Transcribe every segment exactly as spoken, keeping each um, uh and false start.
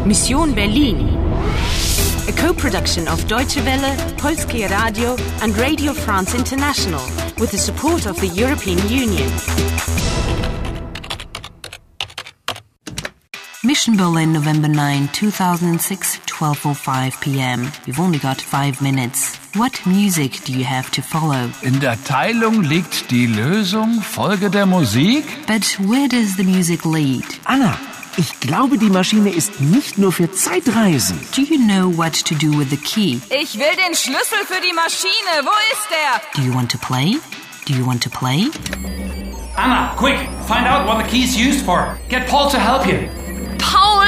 Mission Berlin. A co-production of Deutsche Welle, Polskie Radio and Radio France International with the support of the European Union. Mission Berlin, November ninth, two thousand six, twelve oh five p.m. We've only got five minutes. What music do you have to follow? In der Teilung liegt die Lösung. Folge der Musik. But where does the music lead? Anna, ich glaube, die Maschine ist nicht nur für Zeitreisen. Do you know what to do with the key? Ich will den Schlüssel für die Maschine. Wo ist der? Do you want to play? Do you want to play? Anna, quick! Find out what the key's used for. Get Paul to help you. Paul?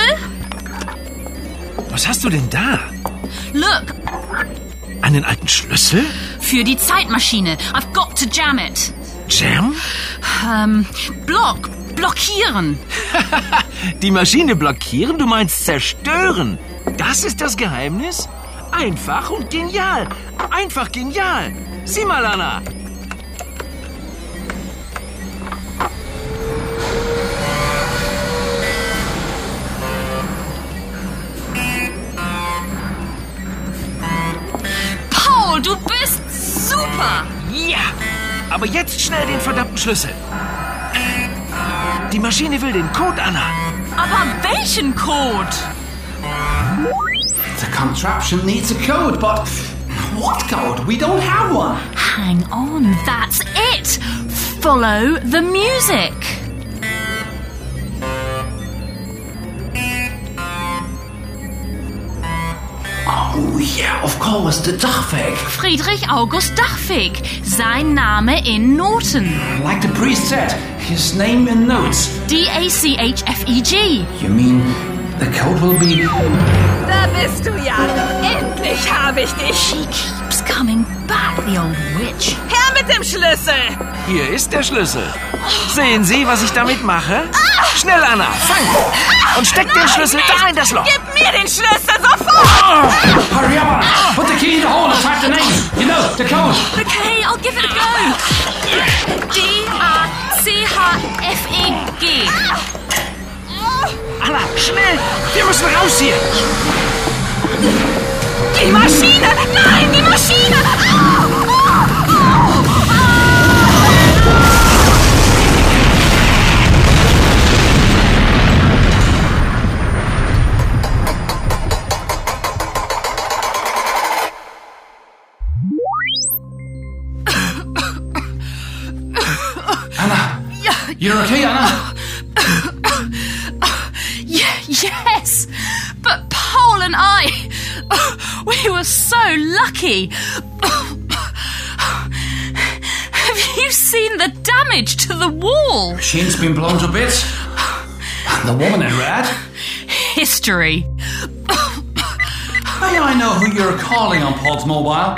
Was hast du denn da? Look. Einen alten Schlüssel? Für die Zeitmaschine. I've got to jam it. Jam? Ähm, block. Blockieren. Die Maschine blockieren? Du meinst zerstören? Das ist das Geheimnis? Einfach und genial. Einfach genial. Sieh mal, Anna. Paul, du bist super. Ja, aber jetzt schnell den verdammten Schlüssel. Die Maschine will den Code, Anna. Aber welchen Code? The contraption needs a code, but what code? We don't have one. Hang on, that's it. Follow the music. Oh yeah, of course, the Dachweg. Friedrich August Dachweg. Sein Name in Noten. Like the priest said, his name in notes. D A C H F E G. You mean the code will be... Da bist du ja. Endlich habe ich dich. She keeps coming back, the old witch. Her mit dem Schlüssel. Hier ist der Schlüssel. Sehen Sie, was ich damit mache? Schnell, Anna, fang! Und steck den Schlüssel da in das Loch. Gib mir den Schlüssel sofort. Hurry up, Anna! Put the key in the hole and type the name. You know, the code. Okay, I'll give it a go. D A C H F E G. Anna, schnell! Wir müssen raus hier! Die Maschine! Nein, die Maschine! Au, au, au. Anna! You're okay, Anna? Yes, but Paul and I, we were so lucky. Have you seen the damage to the wall? Machine's been blown to bits. And the woman in red? History. May I know who you're calling on Paul's mobile?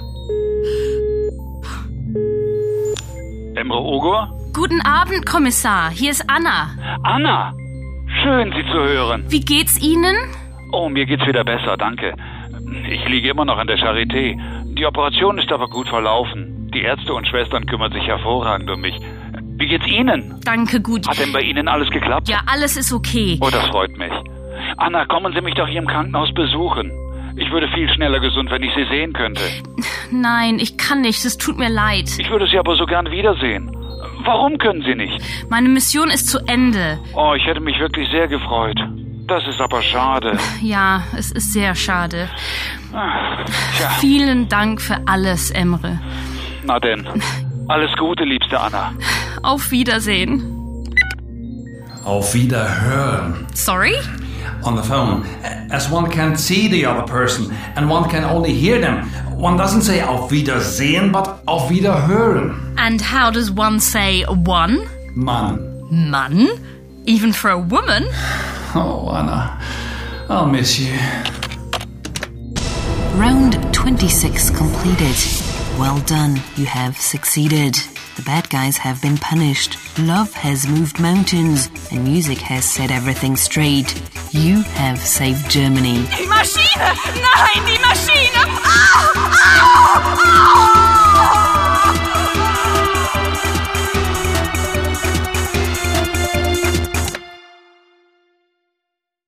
Emre Ogur? Guten Abend, Kommissar. Hier ist Anna. Anna! Schön, Sie zu hören. Wie geht's Ihnen? Oh, mir geht's wieder besser, danke. Ich liege immer noch an der Charité. Die Operation ist aber gut verlaufen. Die Ärzte und Schwestern kümmern sich hervorragend um mich. Wie geht's Ihnen? Danke, gut. Hat denn bei Ihnen alles geklappt? Ja, alles ist okay. Oh, das freut mich. Anna, kommen Sie mich doch hier im Krankenhaus besuchen. Ich würde viel schneller gesund, wenn ich Sie sehen könnte. Nein, ich kann nicht. Es tut mir leid. Ich würde Sie aber so gern wiedersehen. Warum können Sie nicht? Meine Mission ist zu Ende. Oh, ich hätte mich wirklich sehr gefreut. Das ist aber schade. Ja, es ist sehr schade. Ach, tja. Vielen Dank für alles, Emre. Na denn. Alles Gute, liebste Anna. Auf Wiedersehen. Auf Wiederhören. Sorry? On the phone. As one can't see the other person and one can only hear them, one doesn't say auf Wiedersehen, but auf Wiederhören. And how does one say one? Mann. Mann? Even for a woman? Oh, Anna, I'll miss you. Round twenty-six completed. Well done, you have succeeded. The bad guys have been punished. Love has moved mountains and music has set everything straight. You have saved Germany. Die Maschine! Nein, die Maschine! Au, au, au.